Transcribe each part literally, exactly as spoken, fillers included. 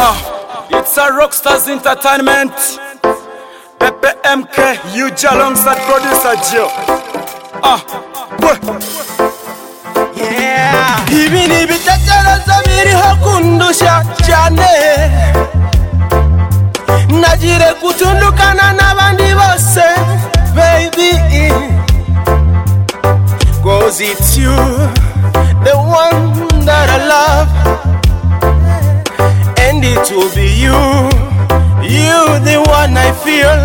Ah, it's a Rockstars Entertainment. Pepe M K, huge alongside producer Joe. Ah, boy. Yeah. Ibi ni bitekerezo biriho kundusha cyane. Nagire gutundukana n'abandi bose, baby. Cause it's you, the one that I love. And it will be you, you the one I feel.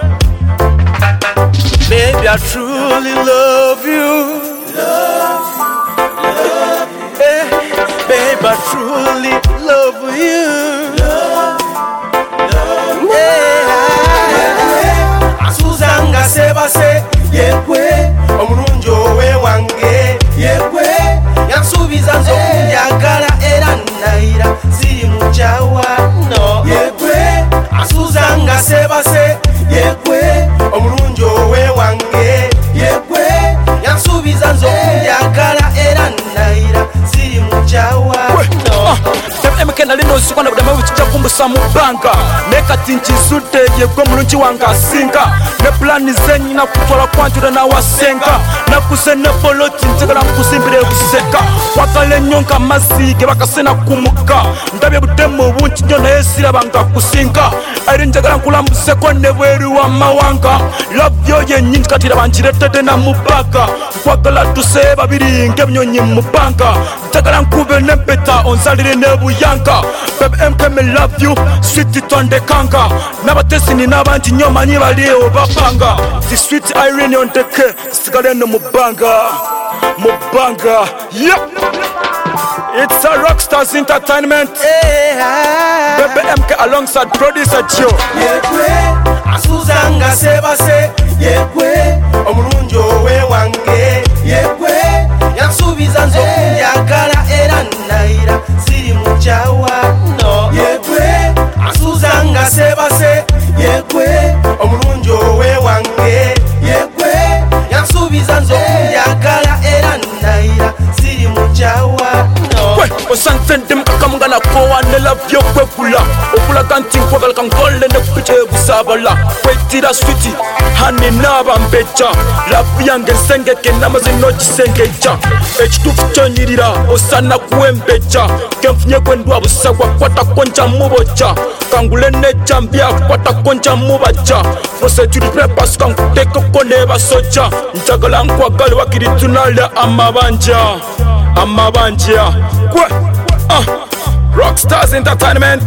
Baby, I truly love you. Love, love, yeah. Baby, I truly love you. Love, love, yeah. Asuzanga sebase, yekwe, omurunjo we wange, yekwe, yansubiza nzonjagala era naira ziri mujawa no. Yekwe, asuzanga sebase, yekwe, omurunjo we wange, yekwe, yansubiza nzonjagala era naira ziri mujawa no. M K nali nosikwa na budama bukicha kumbusa mu banka nekati nkizude yegwe mulungi wanga asinga ne plani zenyi na kutwala kwanjura na wasenga nakuse ne poloti ntegala nkusimbire buseka wakale nyonka masige bakasena kumuka ndabye budemo bunti nyo na esira banga kusinga ari njagala nkulambuze ko ne bweru wa mawanga love yo yenyinji katira banjiretete na mubaka kwagala tuse babiri ngemnyonyi mu banka njagala nkube ne beta onzalire ne buyanka. Baby M K me love you, sweet itonde kanga nabatesi ni n'abandi nyoma nyibaliyo bapanga the sweet Irene on the K sigale no mubanga mubanga. Yep, it's a Rockstars Entertainment. Yeah. Baby M K alongside producer Joe. Yekwe, asuzanga sebase, yekwe, omurunjo we wange, yekwe, yansubiza nzonjagala era naira ziri mujawa no. Yekwe, asuzanga sebase, yekwe, omurunjo we wange, yekwe, yansubiza nzonjagala era naira ziri mujawa no. We, osantende mkakamungana kowa ne love yo kwekula okula kanti nkwagala kankole ne kupiche busabala kwetira sweetie hani naba mbecha love yange nsengeke namazino kisengeja ekitufu kyonyirira osana kuwembeja kemfunye kwendwa busagwa kwata konja muboja kangule ne jambia kwata konja mubaja fose turi prepas kankuteka kone basoja njagala nkwagale wakiri tunale amabanja amabanja kwe. Ah, Rockstars Entertainment.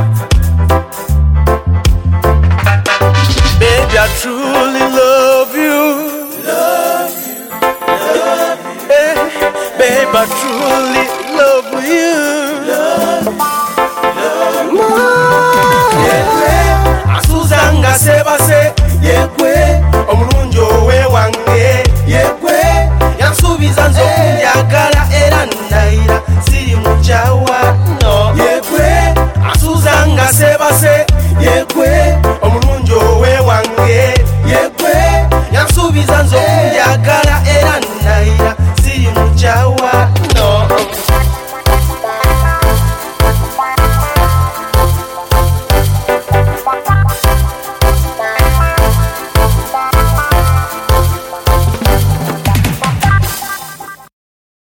Baby, I truly love you. Love you, love you. Hey, baby, I truly love you. Love, love, yeah. Asuzanga sebase, yekwe, omurunjo we wange, yekwe, yansubiza nzonjagala